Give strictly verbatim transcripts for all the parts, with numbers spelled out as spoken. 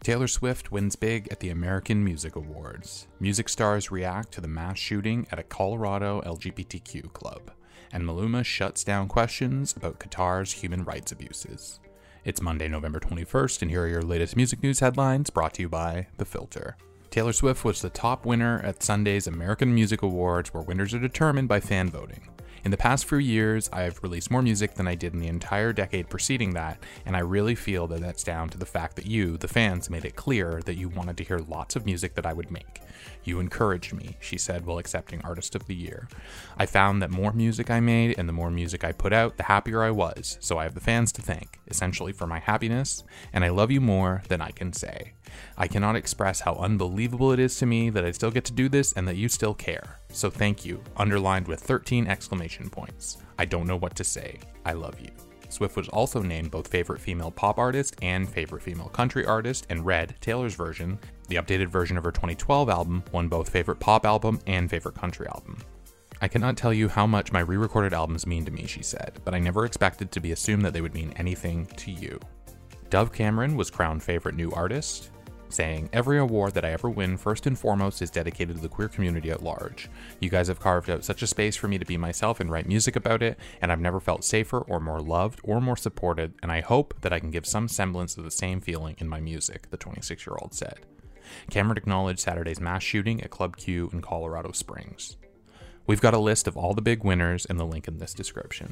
Taylor Swift wins big at the American Music Awards. Music stars react to the mass shooting at a Colorado L G B T Q club. And Maluma shuts down questions about Qatar's human rights abuses. It's Monday, November twenty-first, and here are your latest music news headlines brought to you by The Filter. Taylor Swift was the top winner at Sunday's American Music Awards, where winners are determined by fan voting. In the past few years, I have released more music than I did in the entire decade preceding that, and I really feel that that's down to the fact that you, the fans, made it clear that you wanted to hear lots of music that I would make. You encouraged me, she said while accepting Artist of the Year. I found that more music I made and the more music I put out, the happier I was, so I have the fans to thank, essentially for my happiness, and I love you more than I can say. I cannot express how unbelievable it is to me that I still get to do this and that you still care. So thank you, underlined with thirteen exclamation points. I don't know what to say. I love you. Swift was also named both Favorite Female Pop Artist and Favorite Female Country Artist, and Red, Taylor's version, the updated version of her twenty twelve album, won both Favorite Pop Album and Favorite Country Album. I cannot tell you how much my re-recorded albums mean to me, she said, but I never expected to be assumed that they would mean anything to you. Dove Cameron was crowned Favorite New Artist, saying, "Every award that I ever win, first and foremost, is dedicated to the queer community at large. You guys have carved out such a space for me to be myself and write music about it, and I've never felt safer or more loved or more supported, and I hope that I can give some semblance of the same feeling in my music," the twenty-six-year-old said. Cameron acknowledged Saturday's mass shooting at Club Q in Colorado Springs. We've got a list of all the big winners in the link in this description.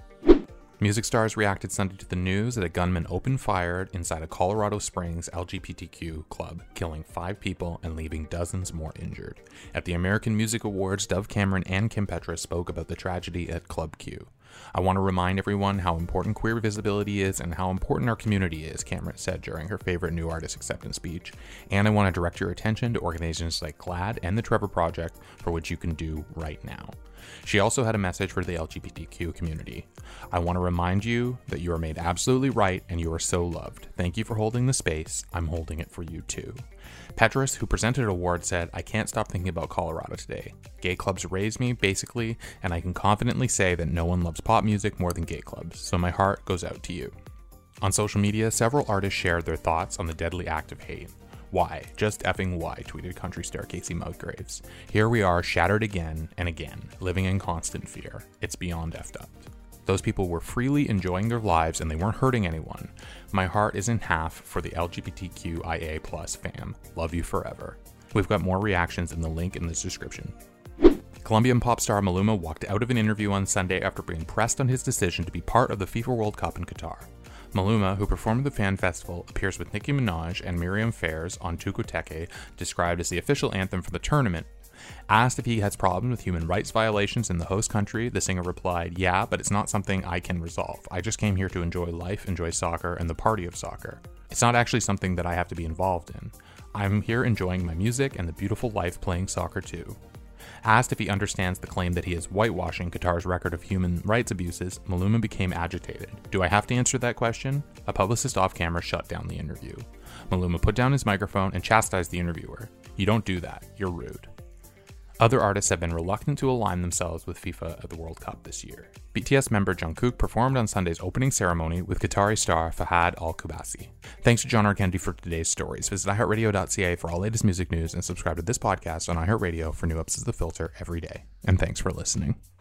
Music stars reacted Sunday to the news that a gunman opened fire inside a Colorado Springs L G B T Q club, killing five people and leaving dozens more injured. At the American Music Awards, Dove Cameron and Kim Petras spoke about the tragedy at Club Q. "I want to remind everyone how important queer visibility is and how important our community is," Cameron said during her Favorite New Artist acceptance speech. "And I want to direct your attention to organizations like GLAAD and the Trevor Project, for which you can do right now." She also had a message for the L G B T Q community. "I want to remind you that you are made absolutely right and you are so loved. Thank you for holding the space. I'm holding it for you too." Petras, who presented an award, said, "I can't stop thinking about Colorado today. Gay clubs raised me, basically, and I can confidently say that no one loves pop music more than gay clubs, so my heart goes out to you." On social media, several artists shared their thoughts on the deadly act of hate. "Why? Just effing why?" tweeted country star Casey Musgraves. "Here we are, shattered again and again, living in constant fear. It's beyond effed up. Those people were freely enjoying their lives and they weren't hurting anyone. My heart is in half for the L G B T Q I A plus fam. Love you forever." We've got more reactions in the link in this description. Colombian pop star Maluma walked out of an interview on Sunday after being pressed on his decision to be part of the FIFA World Cup in Qatar. Maluma, who performed at the fan festival, appears with Nicki Minaj and Miriam Fairs on Tuku Teke, described as the official anthem for the tournament. Asked if he has problems with human rights violations in the host country, the singer replied, "Yeah, but it's not something I can resolve. I just came here to enjoy life, enjoy soccer, and the party of soccer. It's not actually something that I have to be involved in. I'm here enjoying my music and the beautiful life playing soccer too." Asked if he understands the claim that he is whitewashing Qatar's record of human rights abuses, Maluma became agitated. "Do I have to answer that question?" A publicist off camera shut down the interview. Maluma put down his microphone and chastised the interviewer. "You don't do that. You're rude." Other artists have been reluctant to align themselves with FIFA at the World Cup this year. B T S member Jungkook performed on Sunday's opening ceremony with Qatari star Fahad Al-Kubasi. Thanks to John Arkendi for today's stories. Visit i heart radio dot c a for all latest music news and subscribe to this podcast on iHeartRadio for new episodes of The Filter every day. And thanks for listening.